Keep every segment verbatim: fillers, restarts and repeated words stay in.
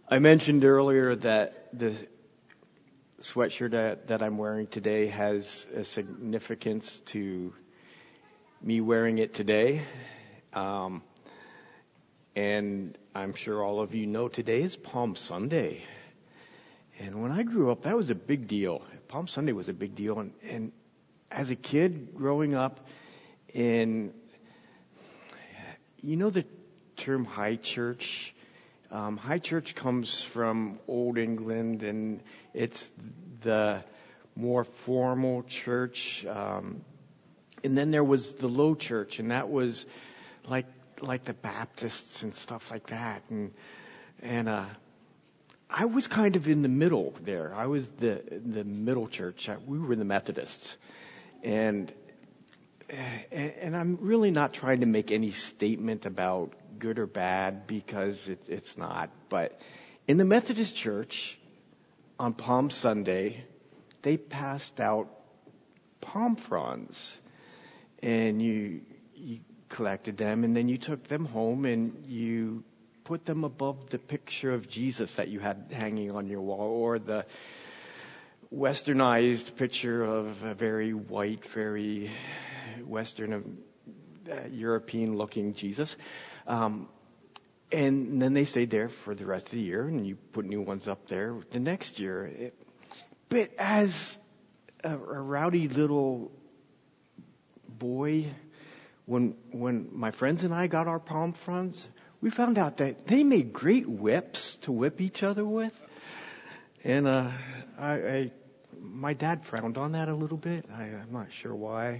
I mentioned earlier that the sweatshirt that, that I'm wearing today has a significance to me wearing it today. Um, and I'm sure all of you know today is Palm Sunday. And when I grew up, that was a big deal. Palm Sunday was a big deal. And, and as a kid growing up in, you know the term high church? Um, high church comes from Old England, and it's the more formal church. Um, and then there was the low church, and that was like like the Baptists and stuff like that. And and uh, I was kind of in the middle there. I was the the middle church. We were the Methodists, and and I'm really not trying to make any statement about good or bad, because it, it's not. But in the Methodist Church, on Palm Sunday, they passed out palm fronds, and you you collected them, and then you took them home and you put them above the picture of Jesus that you had hanging on your wall, or the westernized picture of a very white, very Western, uh, European-looking Jesus. Um, and then they stayed there for the rest of the year, and you put new ones up there the next year. It, but as a, a rowdy little boy, when when my friends and I got our palm fronds, we found out that they made great whips to whip each other with. And uh, I, I, my dad frowned on that a little bit. I, I'm not sure why.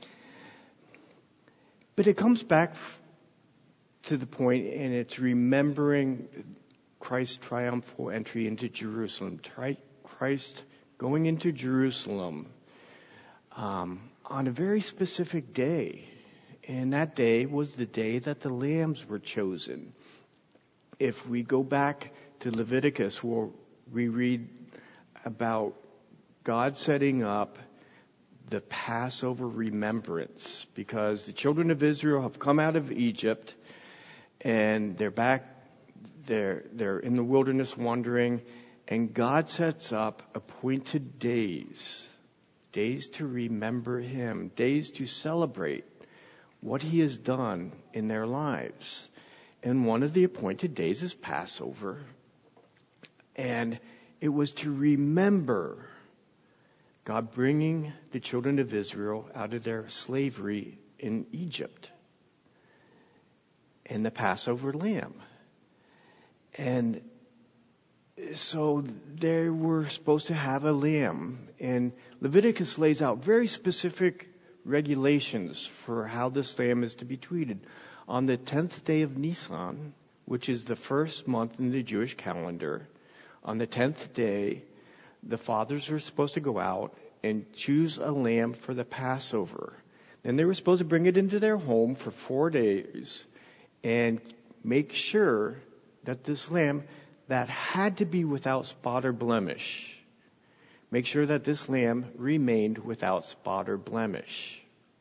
But it comes back to the point, and it's remembering Christ's triumphal entry into Jerusalem. Christ going into Jerusalem um, on a very specific day. And that day was the day that the lambs were chosen. If we go back to Leviticus, where we read about God setting up the Passover remembrance, because the children of Israel have come out of Egypt, and they're back, they're, they're in the wilderness wandering, and God sets up appointed days, days to remember Him, days to celebrate what He has done in their lives. And one of the appointed days is Passover, and it was to remember God bringing the children of Israel out of their slavery in Egypt, and the Passover lamb. And so they were supposed to have a lamb, and Leviticus lays out very specific regulations for how this lamb is to be treated. On the tenth day of Nisan, which is the first month in the Jewish calendar, on the tenth day, the fathers were supposed to go out and choose a lamb for the Passover. Then they were supposed to bring it into their home for four days and make sure that this lamb that had to be without spot or blemish, make sure that this lamb remained without spot or blemish.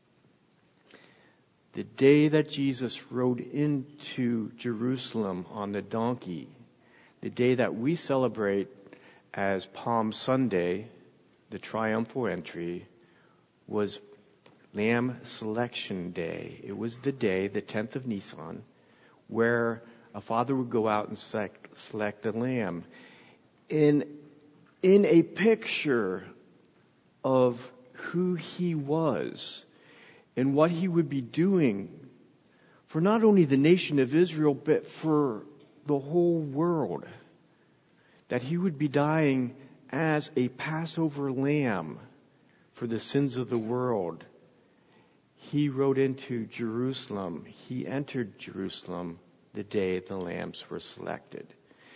The day that Jesus rode into Jerusalem on the donkey, the day that we celebrate as Palm Sunday, the triumphal entry, was Lamb Selection Day. It was the day, the tenth of Nisan, where a father would go out and select, select a lamb. In, in a picture of who He was and what He would be doing for not only the nation of Israel, but for the whole world. That He would be dying as a Passover lamb for the sins of the world. He rode into Jerusalem. He entered Jerusalem the day the lambs were selected.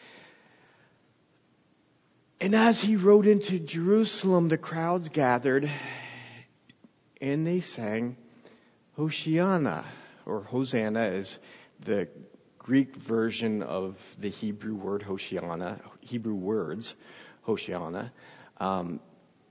And as He rode into Jerusalem, the crowds gathered, and they sang Hoshiana, or Hosanna is the Greek version of the Hebrew word Hoshiana, Hebrew words, Hoshiana. Um,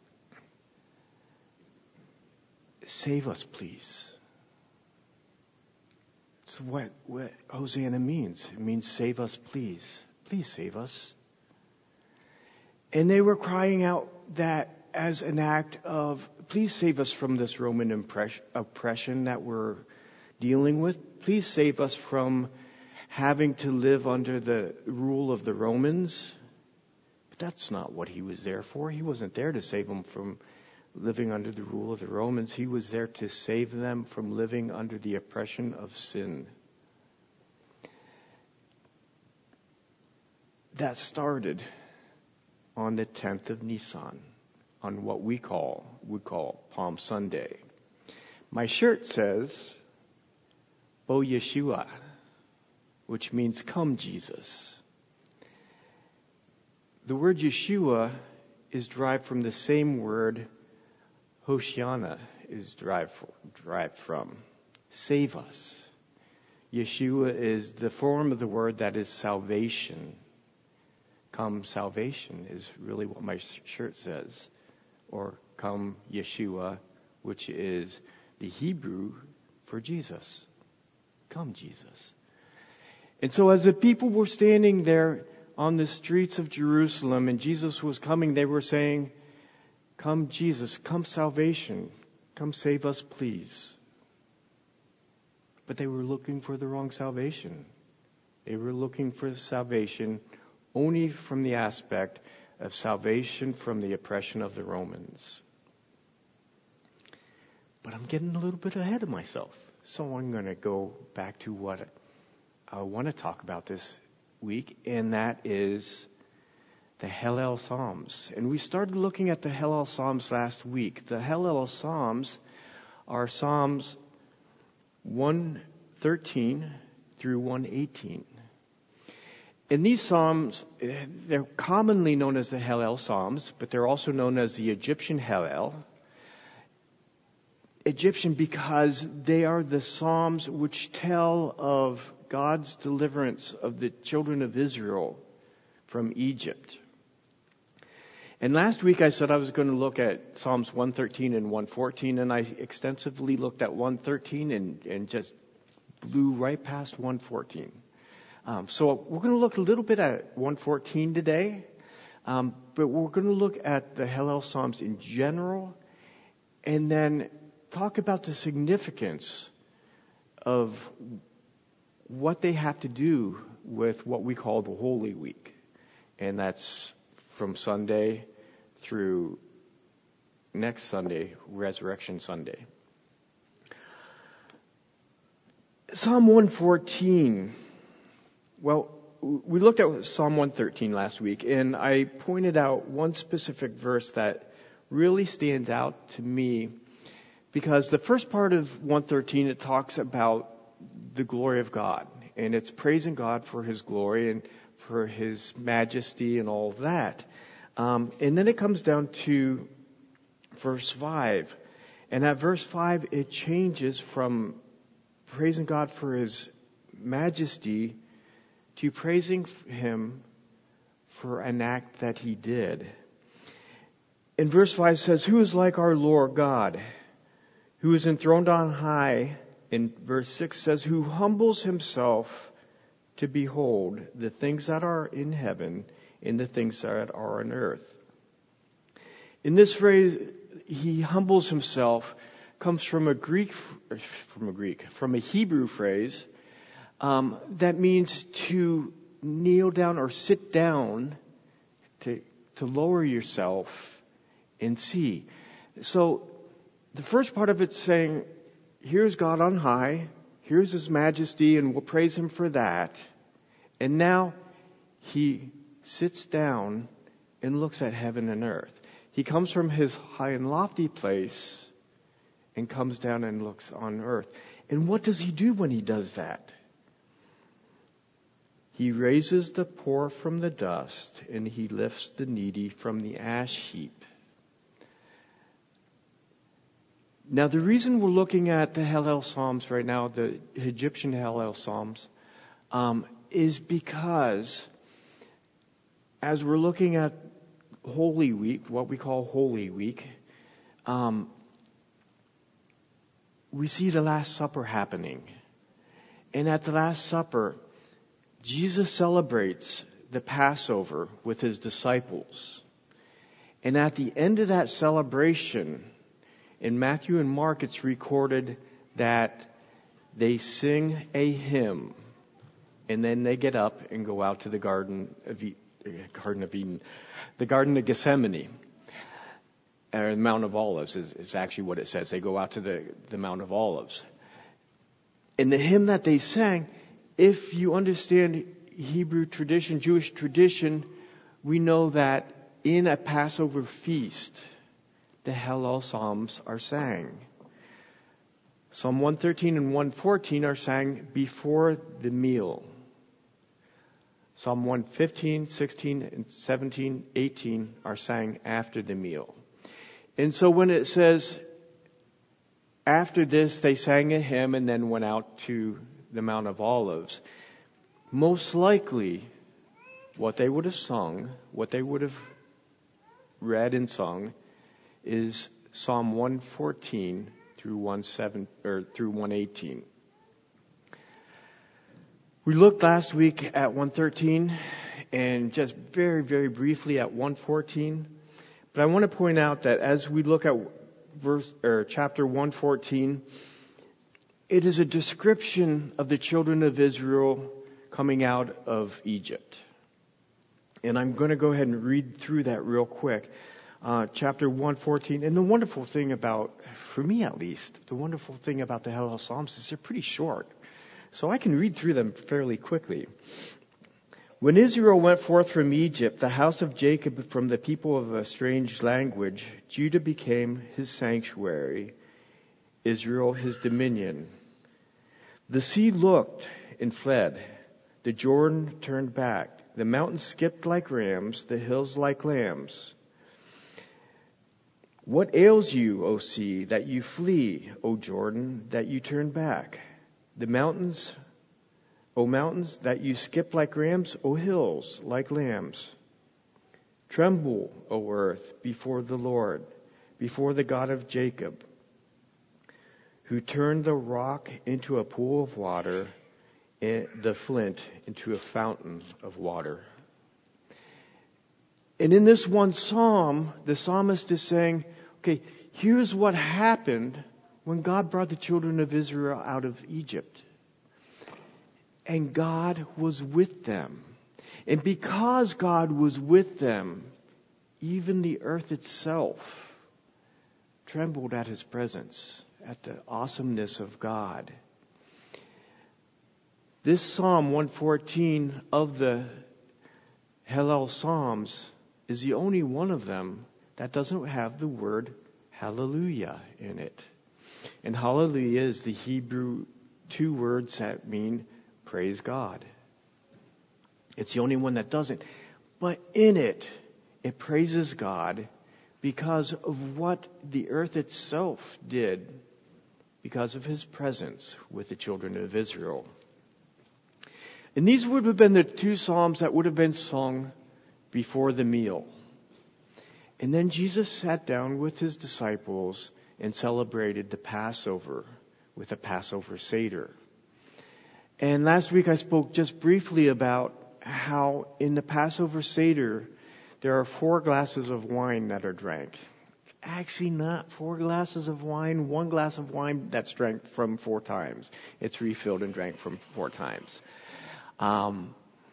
save us, please. It's what, what Hosanna means. It means save us, please. Please save us. And they were crying out that as an act of, please save us from this Roman impress- oppression that we're dealing with. Please save us from having to live under the rule of the Romans. But that's not what he was there for. He wasn't there to save them from living under the rule of the Romans. He was there to save them from living under the oppression of sin. That started on the tenth of Nisan, on what we call, we call Palm Sunday. My shirt says, Bo Yeshua, which means come Jesus. The word Yeshua is derived from the same word Hoshiana is derived, derived from. Save us. Yeshua is the form of the word that is salvation. Come salvation is really what my shirt says. Or come Yeshua, which is the Hebrew for Jesus. Come Jesus. And so as the people were standing there on the streets of Jerusalem and Jesus was coming, they were saying, come Jesus, come salvation, come save us please. But they were looking for the wrong salvation. They were looking for salvation only from the aspect of salvation from the oppression of the Romans. But I'm getting a little bit ahead of myself. So I'm going to go back to what I want to talk about this week, and that is the Hallel Psalms. And we started looking at the Hallel Psalms last week. The Hallel Psalms are Psalms one thirteen through one eighteen. And these Psalms, they're commonly known as the Hallel Psalms, but they're also known as the Egyptian Hallel. Egyptian because they are the Psalms which tell of God's deliverance of the children of Israel from Egypt. And last week I said I was going to look at Psalms one thirteen and one fourteen, and I extensively looked at one thirteen and, and just blew right past one fourteen. Um, so we're going to look a little bit at one fourteen today, um, but we're going to look at the Hallel Psalms in general, and then talk about the significance of what they have to do with what we call the Holy Week. And that's from Sunday through next Sunday, Resurrection Sunday. Psalm one fourteen. Well, we looked at Psalm one thirteen last week, and I pointed out one specific verse that really stands out to me, because the first part of one thirteen, it talks about the glory of God, and it's praising God for His glory and for His majesty and all of that. Um, and then it comes down to verse five, and at verse five, it changes from praising God for His majesty to praising Him for an act that He did. In verse five says, who is like our Lord God, who is enthroned on high? In verse six says, who humbles Himself to behold the things that are in heaven and the things that are on earth. In this phrase, He humbles Himself, comes from a Greek, from a Greek, from a Hebrew phrase, Um, that means to kneel down or sit down, to to lower yourself and see. So the first part of it's saying, here's God on high, here's His majesty, and we'll praise Him for that. And now He sits down and looks at heaven and earth. He comes from His high and lofty place and comes down and looks on earth. And what does He do when He does that? He raises the poor from the dust, and He lifts the needy from the ash heap. Now, the reason we're looking at the Hallel Psalms right now, the Egyptian Hallel Psalms, um, is because as we're looking at Holy Week, what we call Holy Week, um, we see the Last Supper happening. And at the Last Supper, Jesus celebrates the Passover with his disciples. And at the end of that celebration, in Matthew and Mark, it's recorded that they sing a hymn, and then they get up and go out to the Garden of Eden, Garden of Eden, the Garden of Gethsemane, or the Mount of Olives is, is actually what it says. They go out to the, the Mount of Olives. And the hymn that they sang, if you understand Hebrew tradition, Jewish tradition, we know that in a Passover feast, the Hallel Psalms are sang. Psalm one thirteen and one fourteen are sang before the meal. Psalm one fifteen, sixteen, and seventeen, eighteen are sang after the meal. And so when it says, after this they sang a hymn and then went out to the Mount of Olives, most likely what they would have sung, what they would have read and sung, is Psalm one fourteen through one seven or through one eighteen. We looked last week at one thirteen and just very, very briefly at one fourteen. But I want to point out that as we look at verse or chapter one fourteen, it is a description of the children of Israel coming out of Egypt. And I'm going to go ahead and read through that real quick. Uh, chapter one fourteen. And the wonderful thing about, for me at least, the wonderful thing about the Hallel Psalms is they're pretty short. So I can read through them fairly quickly. When Israel went forth from Egypt, the house of Jacob from the people of a strange language, Judah became his sanctuary, Israel his dominion. The sea looked and fled. The Jordan turned back. The mountains skipped like rams, the hills like lambs. What ails you, O sea, that you flee, O Jordan, that you turn back? The mountains, O mountains, that you skip like rams, O hills, like lambs. Tremble, O earth, before the Lord, before the God of Jacob, who turned the rock into a pool of water, and the flint into a fountain of water. And in this one psalm, the psalmist is saying, okay, here's what happened when God brought the children of Israel out of Egypt. And God was with them. And because God was with them, even the earth itself trembled at his presence, at the awesomeness of God. This Psalm one fourteen of the Hallel Psalms is the only one of them that doesn't have the word hallelujah in it. And hallelujah is the Hebrew two words that mean praise God. It's the only one that doesn't. But in it, it praises God because of what the earth itself did because of his presence with the children of Israel. And these would have been the two psalms that would have been sung before the meal. And then Jesus sat down with his disciples and celebrated the Passover with a Passover Seder. And last week I spoke just briefly about how in the Passover Seder there are four glasses of wine that are drank. It's actually not four glasses of wine, one glass of wine that's drank from four times. It's refilled and drank from four times. Um,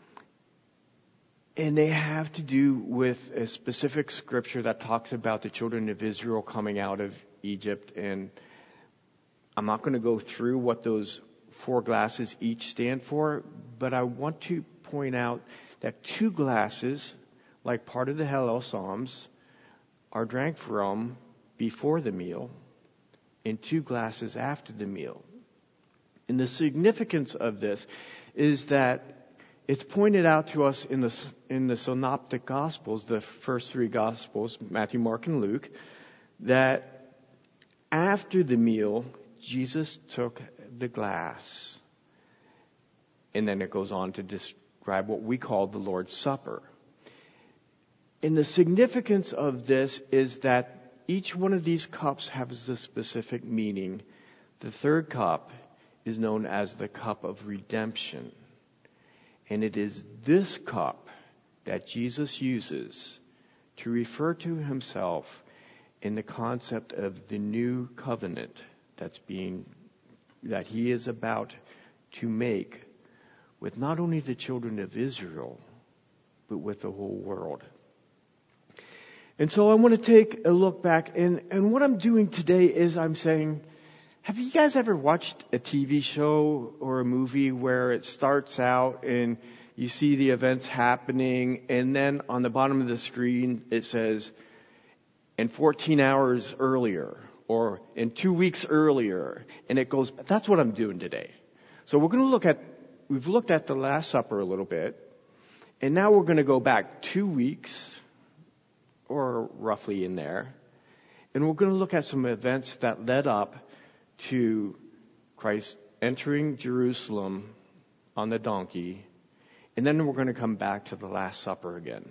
and they have to do with a specific scripture that talks about the children of Israel coming out of Egypt. And I'm not going to go through what those four glasses each stand for, but I want to point out that two glasses, like part of the Hallel Psalms, are drank from before the meal and two glasses after the meal. And the significance of this is that it's pointed out to us in the in the Synoptic Gospels, the first three Gospels, Matthew, Mark, and Luke, that after the meal, Jesus took the glass. And then it goes on to describe what we call the Lord's Supper. And the significance of this is that each one of these cups has a specific meaning. The third cup is known as the cup of redemption. And it is this cup that Jesus uses to refer to himself in the concept of the new covenant that's being, that he is about to make with not only the children of Israel, but with the whole world. And so I want to take a look back, and, and what I'm doing today is I'm saying, have you guys ever watched a T V show or a movie where it starts out and you see the events happening, and then on the bottom of the screen it says, in fourteen hours earlier, or in two weeks earlier, and it goes, that's what I'm doing today. So we're going to look at, we've looked at the Last Supper a little bit, and now we're going to go back two weeks, or roughly in there, and we're going to look at some events that led up to Christ entering Jerusalem on the donkey, and then we're going to come back to the Last Supper again.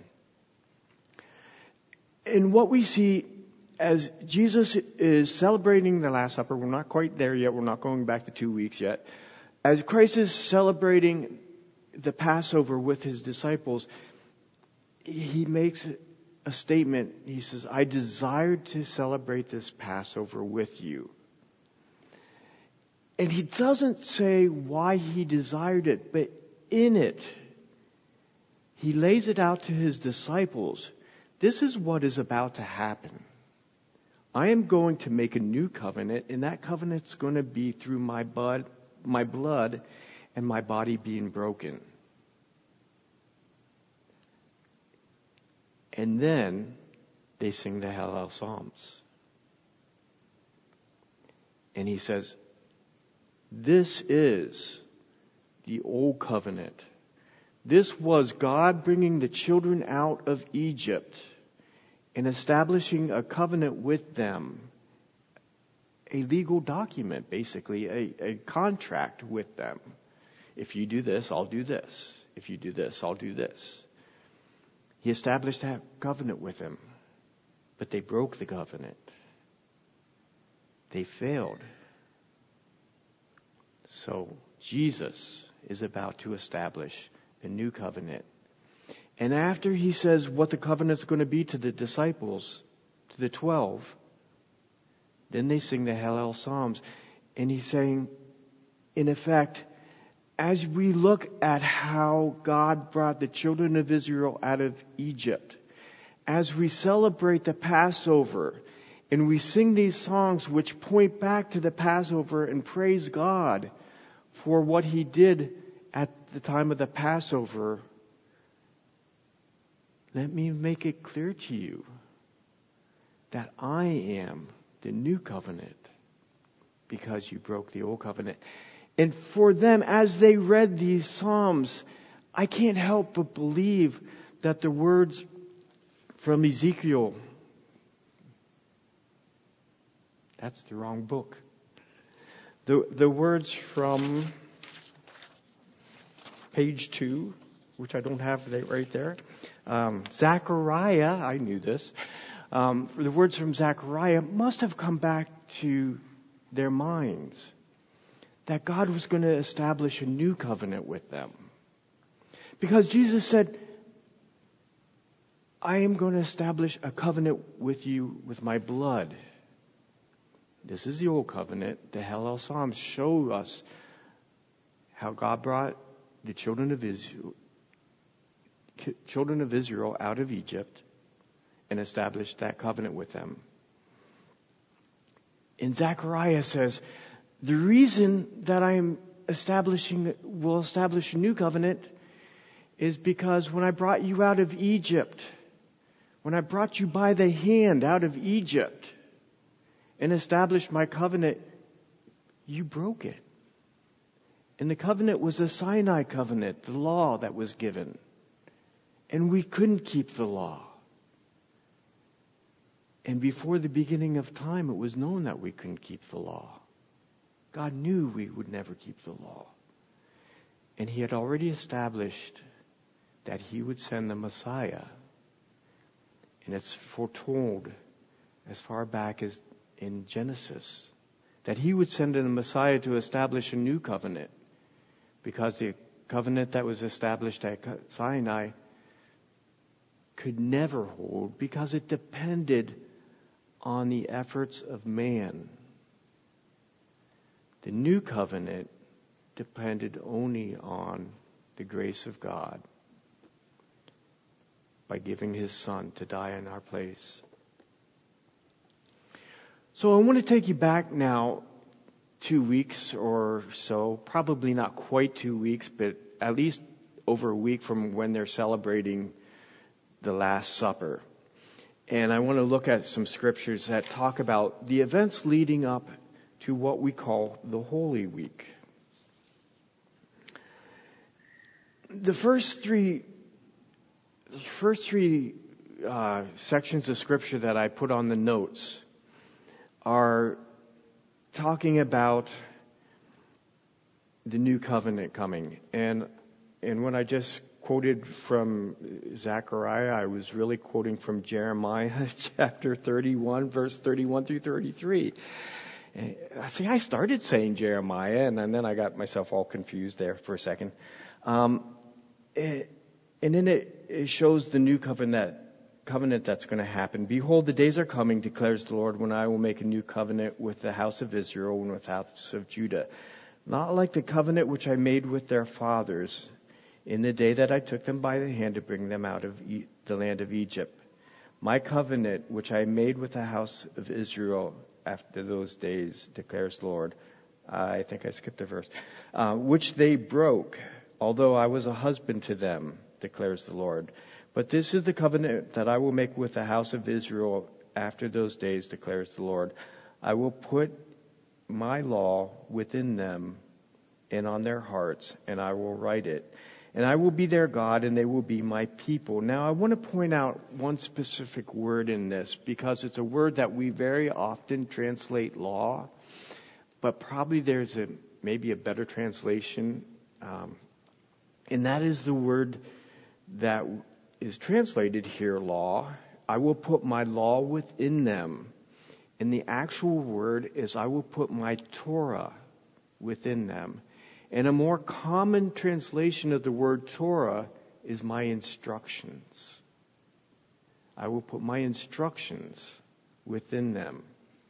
And what we see as Jesus is celebrating the Last Supper, we're not quite there yet, we're not going back to two weeks yet. As Christ is celebrating the Passover with his disciples, he makes a statement. He says, I desired to celebrate this Passover with you. And he doesn't say why he desired it, but in it, he lays it out to his disciples. This is what is about to happen. I am going to make a new covenant, and that covenant's going to be through my blood, my blood and my body being broken. And then they sing the Hallel Psalms. And he says, this is the old covenant. This was God bringing the children out of Egypt and establishing a covenant with them. A legal document, basically, a, a contract with them. If you do this, I'll do this. If you do this, I'll do this. He established that covenant with them, but they broke the covenant. They failed. So Jesus is about to establish a new covenant. And after he says what the covenant's going to be to the disciples, to the twelve, then they sing the Hallel Psalms. And he's saying, in effect, as we look at how God brought the children of Israel out of Egypt, as we celebrate the Passover, and we sing these songs which point back to the Passover and praise God for what he did at the time of the Passover, let me make it clear to you that I am the new covenant because you broke the old covenant. And for them, as they read these Psalms, I can't help but believe that the words from Ezekiel, that's the wrong book. The, the words from page two, which I don't have right there. Um, Zechariah, I knew this. Um, the words from Zechariah must have come back to their minds. That God was going to establish a new covenant with them. Because Jesus said, I am going to establish a covenant with you with my blood. This is the old covenant. The Hallel Psalms show us how God brought the children of Israel, children of Israel out of Egypt and established that covenant with them. And Zechariah says, the reason that I am establishing, will establish a new covenant is because when I brought you out of Egypt, when I brought you by the hand out of Egypt and established my covenant, you broke it. And the covenant was the Sinai covenant, the law that was given. And we couldn't keep the law. And before the beginning of time, it was known that we couldn't keep the law. God knew we would never keep the law. And he had already established that he would send the Messiah. And it's foretold as far back as in Genesis that he would send in a Messiah to establish a new covenant. Because the covenant that was established at Sinai could never hold because it depended on the efforts of man. The new covenant depended only on the grace of God by giving his Son to die in our place. So I want to take you back now two weeks or so, probably not quite two weeks, but at least over a week from when they're celebrating the Last Supper. And I want to look at some scriptures that talk about the events leading up to what we call the Holy Week. The first three, the first three uh, sections of scripture that I put on the notes are talking about the new covenant coming. And and when I just quoted from Zechariah, I was really quoting from Jeremiah chapter thirty-one, verse thirty-one through thirty-three. And I see, I started saying Jeremiah, and, and then I got myself all confused there for a second. Um, it, and then it, it shows the new covenant covenant that's going to happen. Behold, the days are coming, declares the Lord, when I will make a new covenant with the house of Israel and with the house of Judah. Not like the covenant which I made with their fathers in the day that I took them by the hand to bring them out of e- the land of Egypt. My covenant which I made with the house of Israel after those days, declares the Lord. I think I skipped a verse. Uh, which they broke, although I was a husband to them, declares the Lord. But this is the covenant that I will make with the house of Israel after those days, declares the Lord. I will put my law within them and on their hearts, and I will write it. And I will be their God, and they will be my people. Now, I want to point out one specific word in this, because it's a word that we very often translate law, but probably there's a maybe a better translation, um, and that is the word that is translated here, law. I will put my law within them. And the actual word is, I will put my Torah within them. And a more common translation of the word Torah is my instructions. I will put my instructions within them.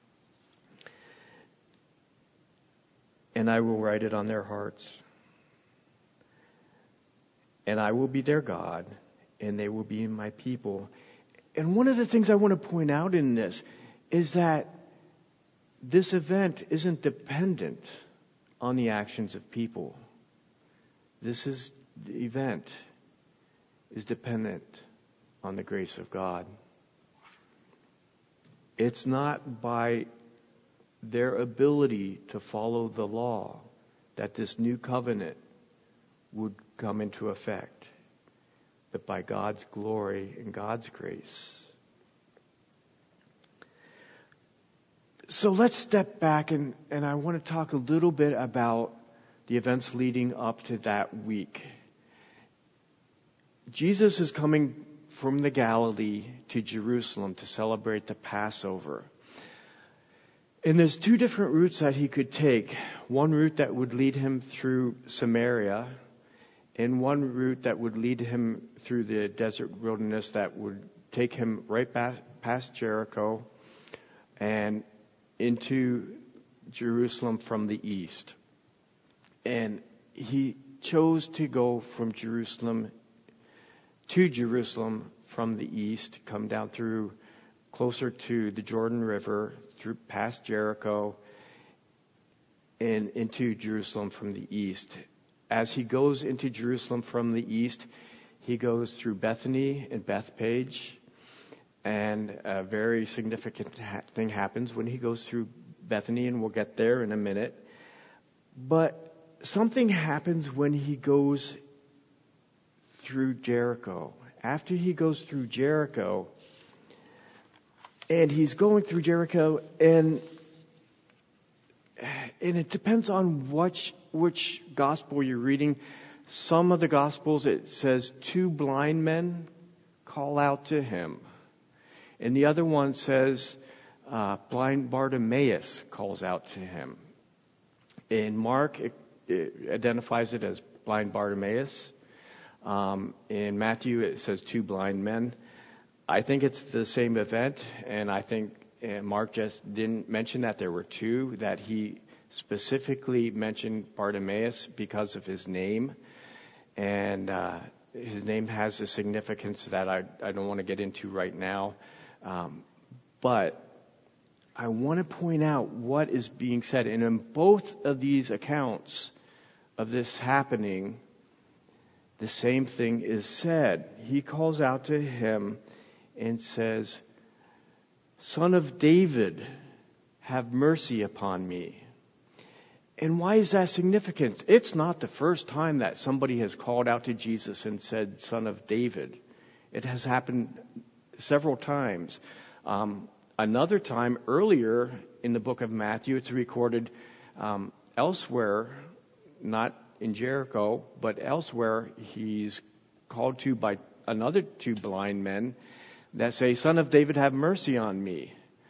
And I will write it on their hearts. And I will be their God, and they will be my people. And one of the things I want to point out in this is that this event isn't dependent on the actions of people. This is the event is dependent on the grace of God. It's not by their ability to follow the law that this new covenant would come into effect, but by God's glory and God's grace. So let's step back and, and I want to talk a little bit about the events leading up to that week. Jesus is coming from the Galilee to Jerusalem to celebrate the Passover. And there's two different routes that he could take. One route that would lead him through Samaria, and one route that would lead him through the desert wilderness that would take him right back past Jericho and into Jerusalem from the east. And he chose to go from Jerusalem to Jerusalem from the east, come down through closer to the Jordan River, through past Jericho, and into Jerusalem from the east. As he goes into Jerusalem from the east, he goes through Bethany and Bethpage, and a very significant ha- thing happens when he goes through Bethany, and we'll get there in a minute. But something happens when he goes through Jericho. After he goes through Jericho, and he's going through Jericho, and and it depends on which which gospel you're reading. Some of the gospels, it says two blind men call out to him, and the other one says uh, blind Bartimaeus calls out to him. In Mark, it, it identifies it as blind Bartimaeus. Um, in Matthew, it says two blind men. I think it's the same event, and I think and Mark just didn't mention that there were two, that he specifically mentioned Bartimaeus because of his name. And uh, his name has a significance that I, I don't want to get into right now. Um, but I want to point out what is being said. And in both of these accounts of this happening, the same thing is said. He calls out to him and says, "Son of David, have mercy upon me." And why is that significant? It's not the first time that somebody has called out to Jesus and said, "Son of David." It has happened several times. Um, another time, earlier in the book of Matthew, it's recorded um, elsewhere, not in Jericho, but elsewhere, he's called to by another two blind men that say, "Son of David, have mercy on me."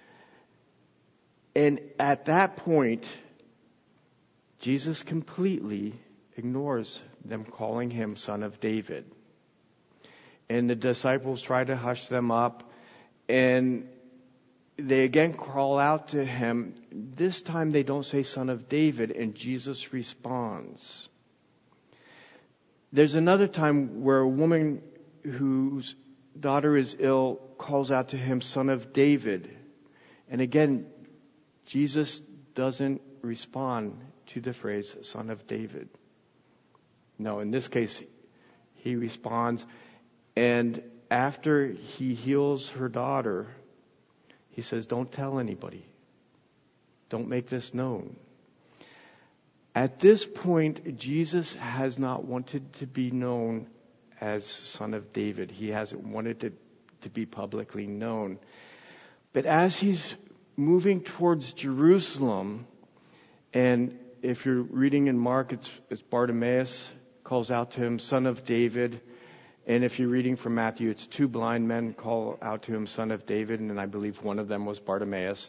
And at that point, Jesus completely ignores them calling him Son of David. And the disciples try to hush them up, and they again call out to him. This time they don't say Son of David, and Jesus responds. There's another time where a woman whose daughter is ill calls out to him, "Son of David." And again, Jesus doesn't respond to the phrase "Son of David." No, in this case, he responds, and after he heals her daughter, he says, "Don't tell anybody. Don't make this known." At this point, Jesus has not wanted to be known as Son of David. He hasn't wanted to, to be publicly known. But as he's moving towards Jerusalem, and if you're reading in Mark, it's, it's Bartimaeus calls out to him, "Son of David." And if you're reading from Matthew, it's two blind men call out to him, "Son of David," and I believe one of them was Bartimaeus.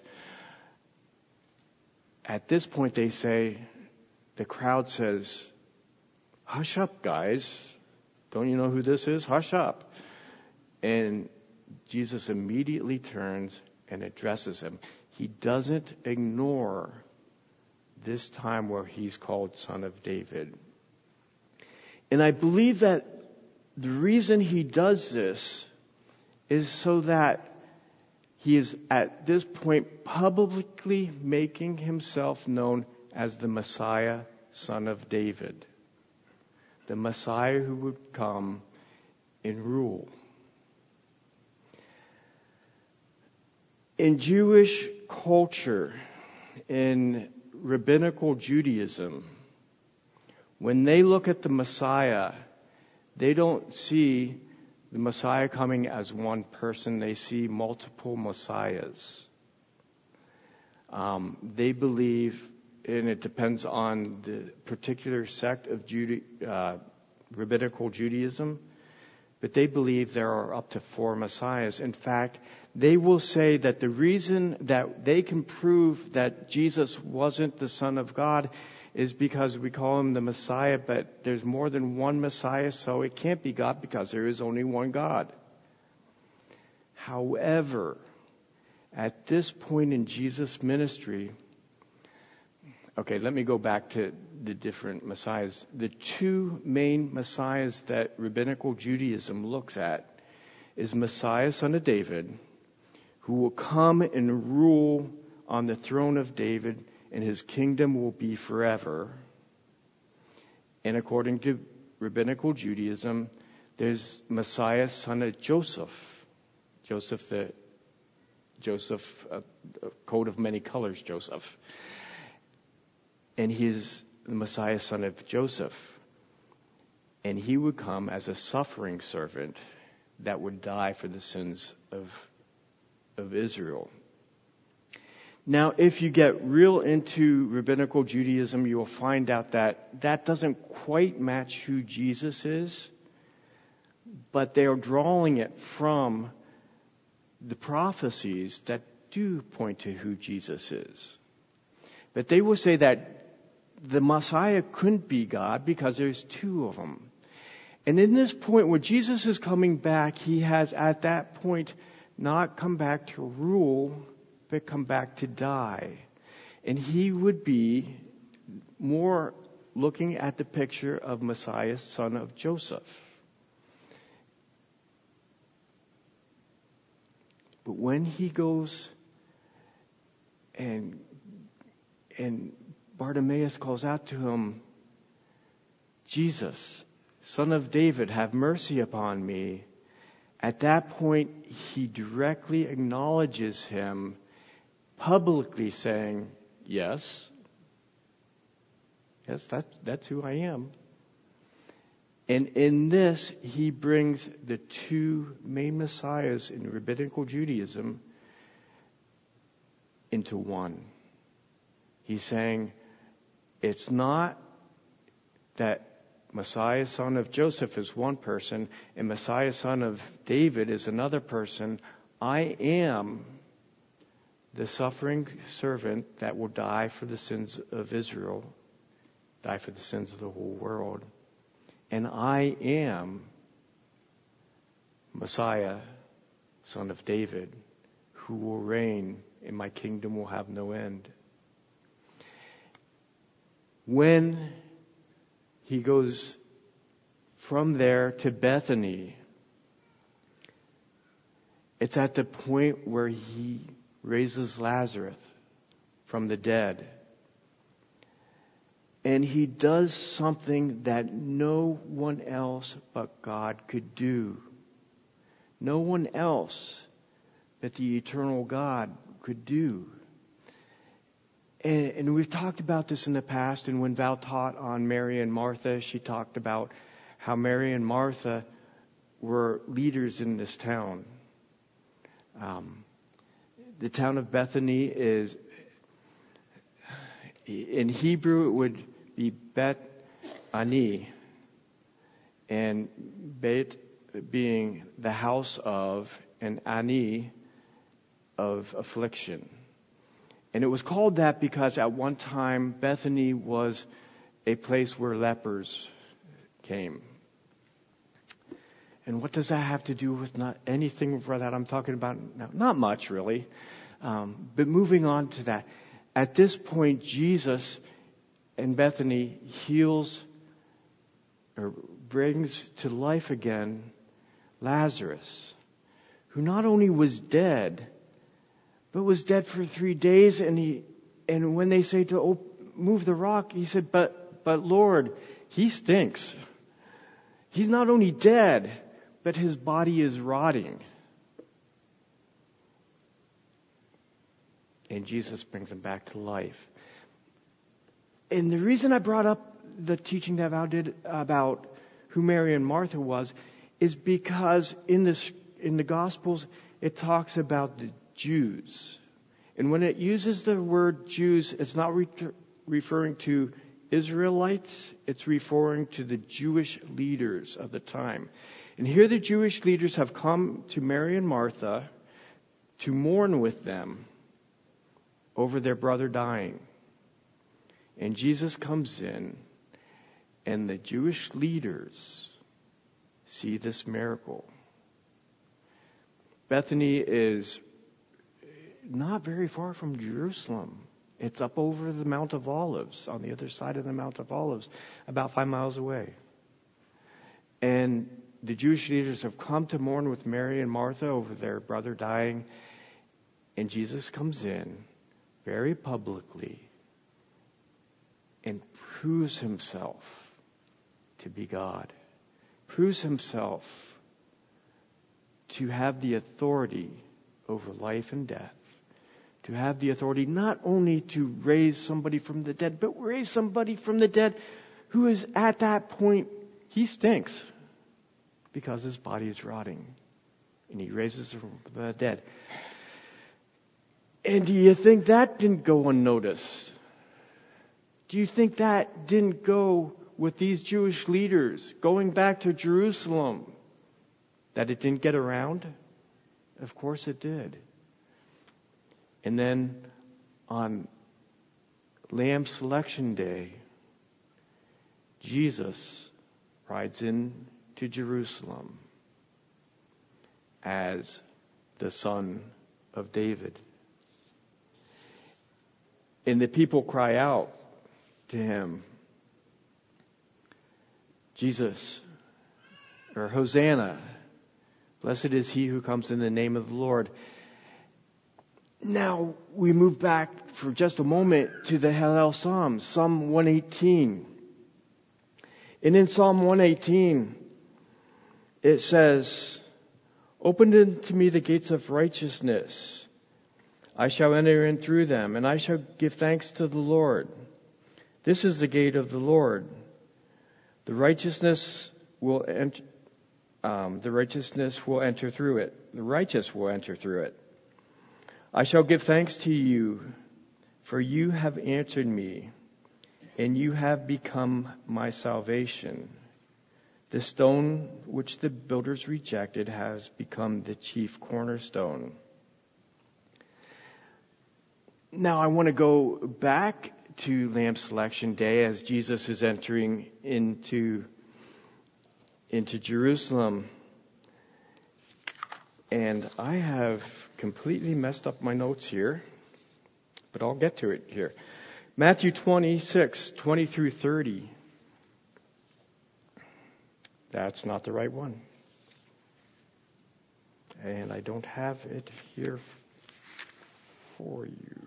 At this point, they say, the crowd says, "Hush up, guys. Don't you know who this is? Hush up." And Jesus immediately turns and addresses him. He doesn't ignore this time where he's called Son of David. And I believe that the reason he does this is so that he is at this point publicly making himself known as the Messiah, Son of David. The Messiah who would come and rule. In Jewish culture, in rabbinical Judaism, when they look at the Messiah, they don't see the Messiah coming as one person. They see multiple Messiahs. Um, they believe, and it depends on the particular sect of Juda- uh, rabbinical Judaism, but they believe there are up to four Messiahs. In fact, they will say that the reason that they can prove that Jesus wasn't the Son of God is because we call him the Messiah, but there's more than one Messiah, so it can't be God because there is only one God. However, at this point in Jesus' ministry, okay, let me go back to the different Messiahs. The two main Messiahs that rabbinical Judaism looks at is Messiah, Son of David, who will come and rule on the throne of David, and his kingdom will be forever. And according to rabbinical Judaism, there's Messiah, son of Joseph. Joseph, the Joseph, uh, coat of many colors, Joseph. And he's the Messiah, son of Joseph. And he would come as a suffering servant that would die for the sins of, of Israel. Now, if you get real into rabbinical Judaism, you will find out that that doesn't quite match who Jesus is, but they are drawing it from the prophecies that do point to who Jesus is. But they will say that the Messiah couldn't be God because there's two of them. And in this point, when Jesus is coming back, he has at that point not come back to rule, but come back to die. And he would be more looking at the picture of Messiah, son of Joseph. But when he goes and and Bartimaeus calls out to him, Jesus, Son of David, have mercy upon me. At that point, he directly acknowledges him, publicly saying, yes, yes, that, that's who I am. And in this, he brings the two main messiahs in rabbinical Judaism into one. He's saying, it's not that Messiah, son of Joseph, is one person, and Messiah, son of David, is another person. I am the suffering servant that will die for the sins of Israel, die for the sins of the whole world. And I am Messiah, son of David, who will reign, and my kingdom will have no end. When he goes from there to Bethany, it's at the point where he raises Lazarus from the dead. And he does something that no one else but God could do. No one else but the eternal God could do. And, and we've talked about this in the past, and when Val taught on Mary and Martha, she talked about how Mary and Martha were leaders in this town. Um, the town of Bethany is, in Hebrew, it would be Bet Ani, and Bet being the house of, and Ani of affliction. And it was called that because at one time Bethany was a place where lepers came. And what does that have to do with not anything for that I'm talking about now? Not much, really. Um, but moving on to that. At this point, Jesus in Bethany heals or brings to life again Lazarus, who not only was dead, but was dead for three days. And he, and when they say to oh, move the rock, he said, but, but Lord, he stinks. He's not only dead, but his body is rotting. And Jesus brings him back to life. And the reason I brought up the teaching that Val did about who Mary and Martha was is because in this, in the Gospels, it talks about the Jews. And when it uses the word Jews, it's not re- referring to Israelites, it's referring to the Jewish leaders of the time. And here the Jewish leaders have come to Mary and Martha to mourn with them over their brother dying. And Jesus comes in, and the Jewish leaders see this miracle. Bethany is not very far from Jerusalem. It's up over the Mount of Olives, on the other side of the Mount of Olives, about five miles away. And the Jewish leaders have come to mourn with Mary and Martha over their brother dying. And Jesus comes in very publicly and proves himself to be God. Proves himself to have the authority over life and death. To have the authority not only to raise somebody from the dead, but raise somebody from the dead who is at that point, he stinks because his body is rotting. And he raises him from the dead. And do you think that didn't go unnoticed? Do you think that didn't go with these Jewish leaders going back to Jerusalem? That it didn't get around? Of course it did. And then on Lamb Selection Day, Jesus rides in to Jerusalem as the Son of David. And the people cry out to him, Jesus, or Hosanna, blessed is he who comes in the name of the Lord. Now we move back for just a moment to the Hallel Psalm, Psalm one eighteen. And in Psalm one eighteen, it says, open unto me the gates of righteousness. I shall enter in through them, and I shall give thanks to the Lord. This is the gate of the Lord. The righteousness will enter, um, the righteousness will enter through it. The righteous will enter through it. I shall give thanks to you, for you have answered me, and you have become my salvation. The stone which the builders rejected has become the chief cornerstone. Now I want to go back to Lamb Selection Day as Jesus is entering into, into Jerusalem. And I have completely messed up my notes here, but I'll get to it here. Matthew twenty-six, twenty through thirty. That's not the right one. And I don't have it here for you.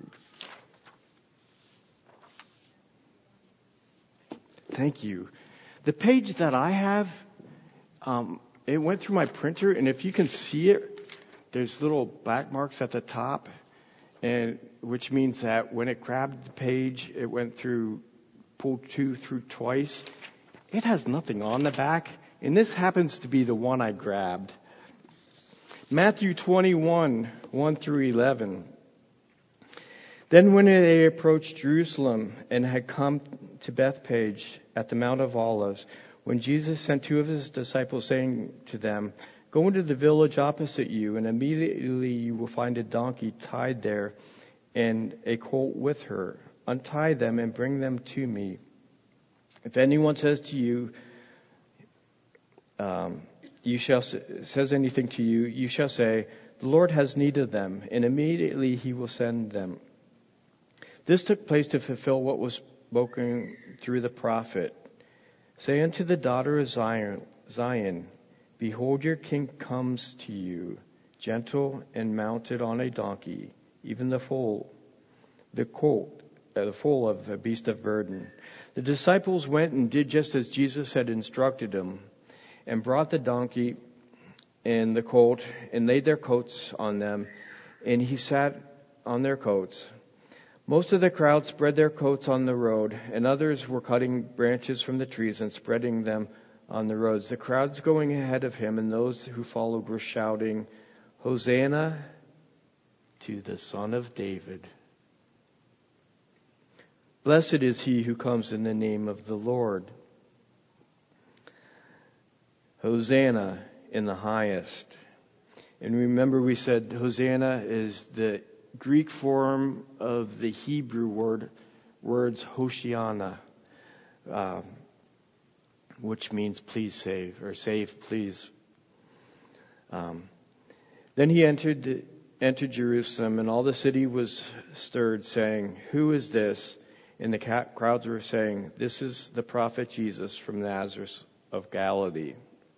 Thank you. The page that I have, um, it went through my printer, and if you can see it, there's little black marks at the top, and which means that when it grabbed the page, it went through, pulled two through twice. It has nothing on the back, and this happens to be the one I grabbed. Matthew twenty-one, one through eleven. Then when they approached Jerusalem and had come to Bethphage at the Mount of Olives, when Jesus sent two of his disciples, saying to them, go into the village opposite you, and immediately you will find a donkey tied there and a colt with her. Untie them and bring them to me. If anyone says to you, um, you shall says anything to you, you shall say, the Lord has need of them, and immediately he will send them. This took place to fulfill what was spoken through the prophet. Say unto the daughter of Zion, Zion, behold, your king comes to you, gentle and mounted on a donkey, even the foal, the colt, uh, the foal of a beast of burden. The disciples went and did just as Jesus had instructed them, and brought the donkey and the colt, and laid their coats on them, and he sat on their coats. Most of the crowd spread their coats on the road, and others were cutting branches from the trees and spreading them on the roads. The crowds going ahead of him and those who followed were shouting, Hosanna to the Son of David. Blessed is he who comes in the name of the Lord. Hosanna in the highest. And remember we said Hosanna is the Greek form of the Hebrew word, words Hoshiana, uh, which means please save, or save please. Um, then he entered, entered Jerusalem, and all the city was stirred, saying, who is this? And the crowds were saying, this is the prophet Jesus from Nazareth of Galilee.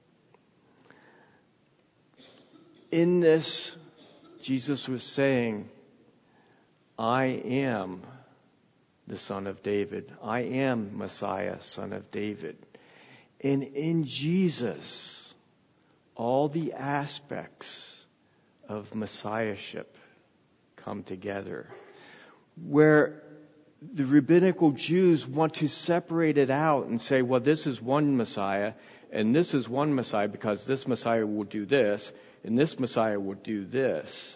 In this, Jesus was saying, I am the Son of David. I am Messiah, Son of David. And in Jesus, all the aspects of Messiahship come together. Where the rabbinical Jews want to separate it out and say, well, this is one Messiah, and this is one Messiah because this Messiah will do this, and this Messiah will do this.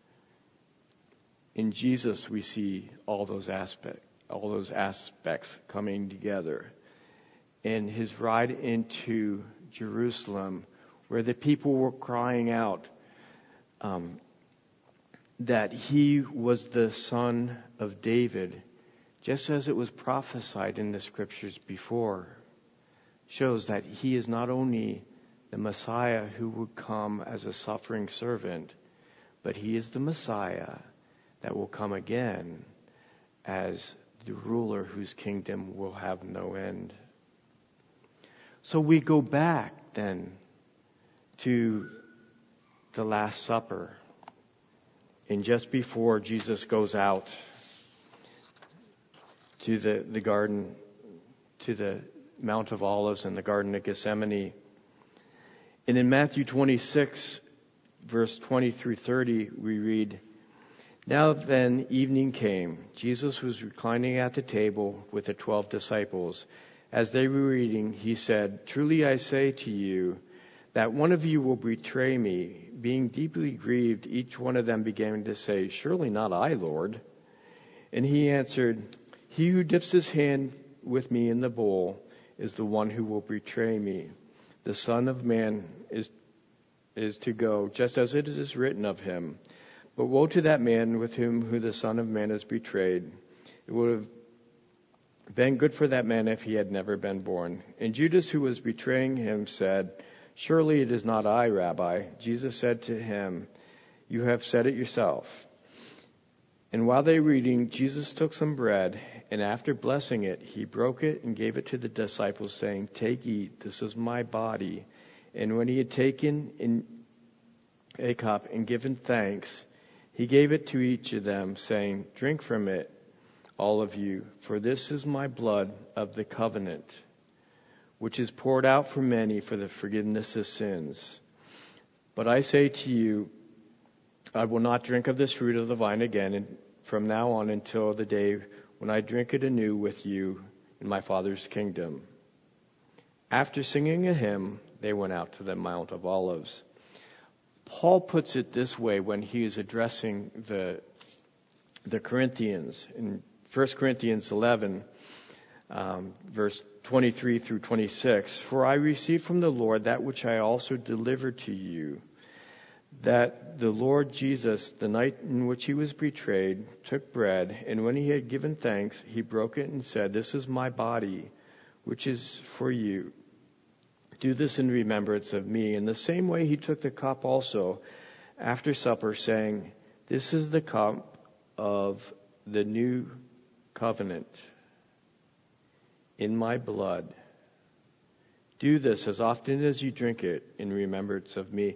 In Jesus, we see all those aspects, all those aspects coming together. And his ride into Jerusalem, where the people were crying out um, that he was the Son of David, just as it was prophesied in the scriptures before, shows that he is not only the Messiah who would come as a suffering servant, but he is the Messiah that will come again as the ruler whose kingdom will have no end. So we go back then to the Last Supper. And just before Jesus goes out to the, the garden, to the Mount of Olives and the Garden of Gethsemane. And in Matthew twenty-six, verse twenty through thirty, we read, "Now then evening came. Jesus was reclining at the table with the twelve disciples. As they were eating, he said, 'Truly I say to you, that one of you will betray me.' Being deeply grieved, each one of them began to say, 'Surely not I, Lord.' And he answered, 'He who dips his hand with me in the bowl is the one who will betray me. The Son of Man is is to go, just as it is written of him. But woe to that man with whom who the Son of Man is betrayed. It would have been good for that man if he had never been born.' And Judas, who was betraying him, said, 'Surely it is not I, Rabbi.' Jesus said to him, 'You have said it yourself.' And while they were eating, Jesus took some bread, and after blessing it, he broke it and gave it to the disciples, saying, 'Take, eat, this is my body.' And when he had taken in a cup and given thanks, he gave it to each of them, saying, 'Drink from it, all of you, for this is my blood of the covenant, which is poured out for many for the forgiveness of sins. But I say to you, I will not drink of this fruit of the vine again and from now on until the day when I drink it anew with you in my Father's kingdom.' After singing a hymn, they went out to the Mount of Olives." Paul puts it this way when he is addressing the the Corinthians in First Corinthians eleven, um, verse twenty-three through twenty-six. "For I received from the Lord that which I also delivered to you, that the Lord Jesus, the night in which he was betrayed, took bread, and when he had given thanks, he broke it and said, 'This is my body, which is for you. Do this in remembrance of me.' In the same way he took the cup also after supper, saying, 'This is the cup of the new covenant in my blood. Do this as often as you drink it in remembrance of me.'"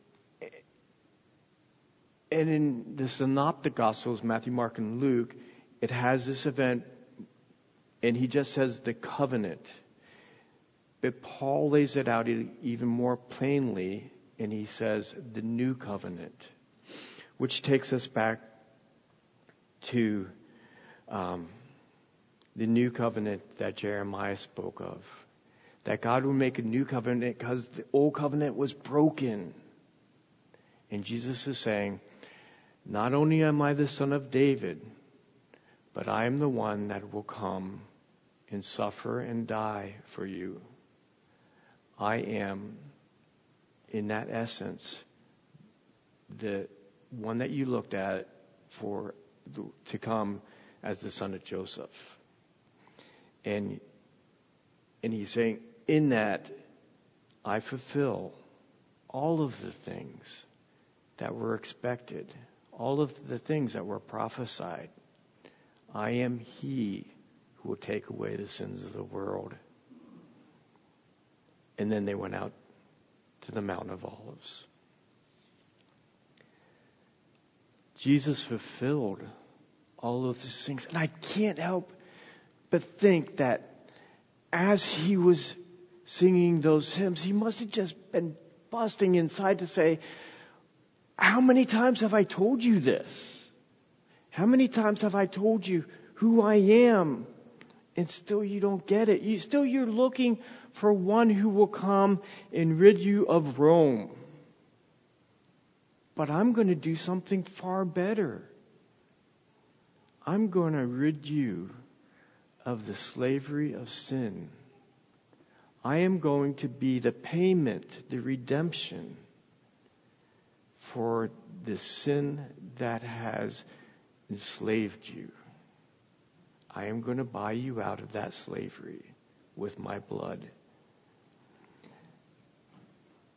And in the Synoptic Gospels, Matthew, Mark, and Luke, it has this event, and he just says the covenant. But Paul lays it out even more plainly, and he says the new covenant, which takes us back to um, the new covenant that Jeremiah spoke of. That God will make a new covenant because the old covenant was broken. And Jesus is saying, not only am I the son of David, but I am the one that will come and suffer and die for you. I am, in that essence, the one that you looked at for the, to come as the son of Joseph. And, and he's saying, in that, I fulfill all of the things that were expected, all of the things that were prophesied. I am he who will take away the sins of the world. And then they went out to the Mount of Olives. Jesus fulfilled all of these things. And I can't help but think that as he was singing those hymns, he must have just been busting inside to say, how many times have I told you this? How many times have I told you who I am? And still you don't get it. You still you're looking for one who will come and rid you of Rome. But I'm going to do something far better. I'm going to rid you of the slavery of sin. I am going to be the payment, the redemption for the sin that has enslaved you. I am going to buy you out of that slavery with my blood.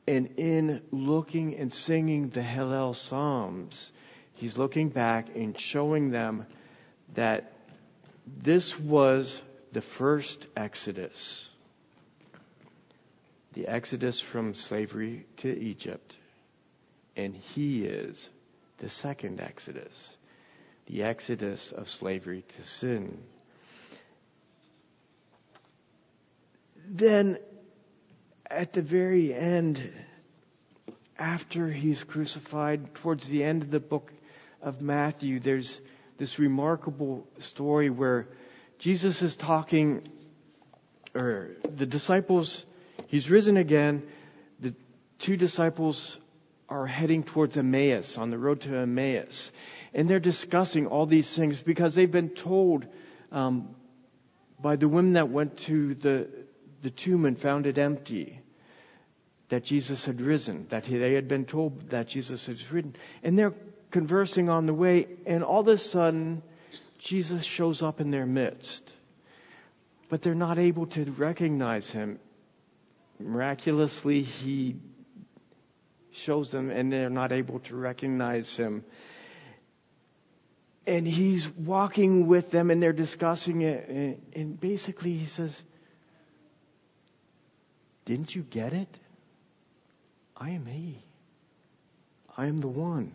And in looking and singing the Hallel Psalms, he's looking back and showing them that this was the first Exodus. The Exodus from slavery to Egypt. And he is the second Exodus. The Exodus of slavery to sin. Then, at the very end, after he's crucified, towards the end of the book of Matthew, there's this remarkable story where Jesus is talking, or the disciples, he's risen again. The two disciples are heading towards Emmaus, on the road to Emmaus. And they're discussing all these things because they've been told um, by the women that went to the, the tomb and found it empty that Jesus had risen, that he, they had been told that Jesus had risen. And they're conversing on the way, and all of a sudden, Jesus shows up in their midst. But they're not able to recognize him. Miraculously, he shows them, and they're not able to recognize him. And he's walking with them, and they're discussing it. And, and basically, he says, "Didn't you get it? I am he. I am the one."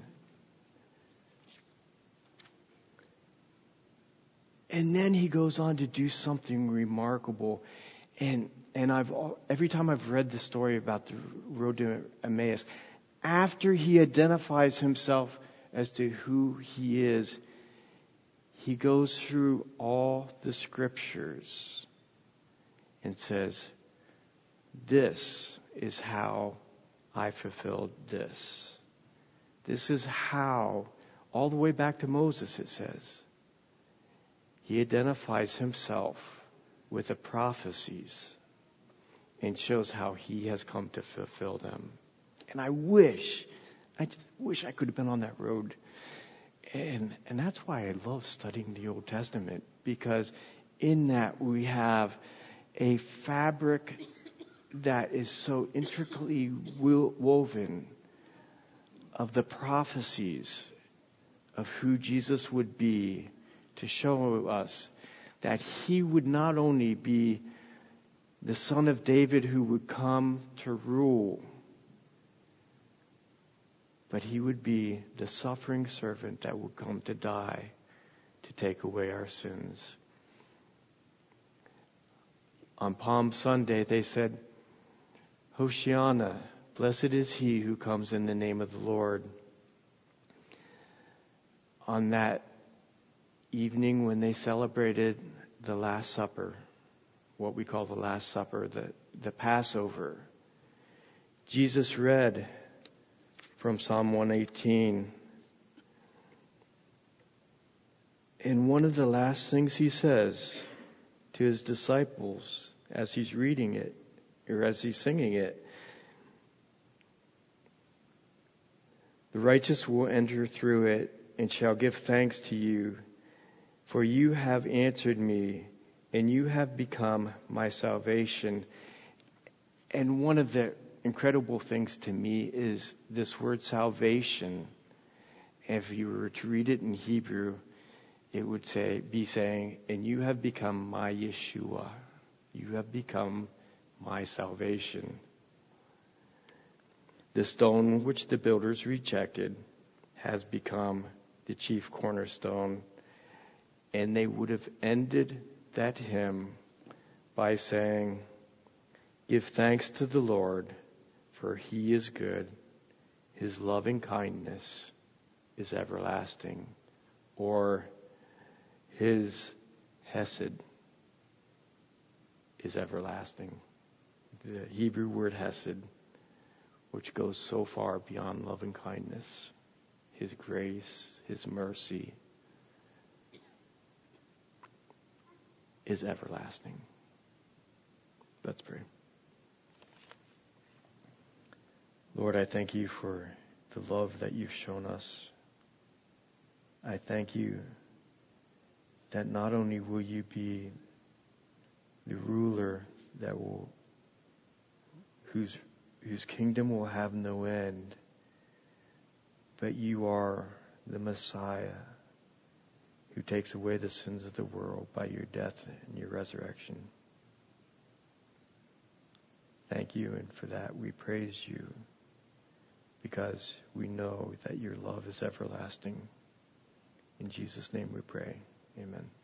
And then he goes on to do something remarkable. And and I've every time I've read the story about the road to Emmaus, after he identifies himself as to who he is, he goes through all the scriptures and says, "This is how I fulfilled this. This is how," all the way back to Moses it says, he identifies himself with the prophecies and shows how he has come to fulfill them. And I wish, I just wish I could have been on that road. And, and that's why I love studying the Old Testament, because in that we have a fabric that is so intricately woven of the prophecies of who Jesus would be, to show us that he would not only be the son of David who would come to rule, but he would be the suffering servant that would come to die to take away our sins. On Palm Sunday, they said, "Hosanna, blessed is he who comes in the name of the Lord." On that evening when they celebrated the Last Supper, what we call the Last Supper, the, the Passover, Jesus read from Psalm one eighteen. And one of the last things he says to his disciples as he's reading it, or as he's singing it, "The righteous will enter through it and shall give thanks to you. For you have answered me, and you have become my salvation." And one of the incredible things to me is this word salvation. If you were to read it in Hebrew, it would say, be saying, "And you have become my Yeshua. You have become my salvation." The stone which the builders rejected has become the chief cornerstone. And they would have ended that hymn by saying, "Give thanks to the Lord, for he is good. His loving kindness is everlasting." Or, "His hesed is everlasting." The Hebrew word hesed, which goes so far beyond loving kindness, his grace, his mercy, is everlasting. Let's pray. Lord, I thank you for the love that you've shown us. I thank you that not only will you be the ruler that will, whose whose kingdom will have no end, but you are the Messiah who takes away the sins of the world by your death and your resurrection. Thank you, and for that we praise you, because we know that your love is everlasting. In Jesus' name we pray. Amen.